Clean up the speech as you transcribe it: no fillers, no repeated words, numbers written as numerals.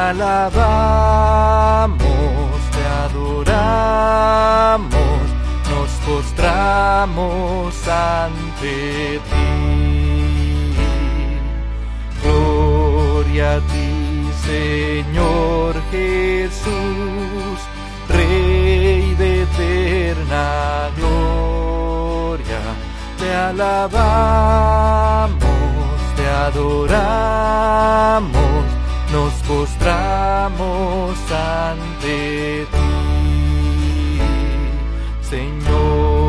alabamos, te adoramos, nos postramos ante ti. Gloria a ti, Señor Jesús, Rey de eterna gloria. Te alabamos, te adoramos, nos postramos ante ti, Señor.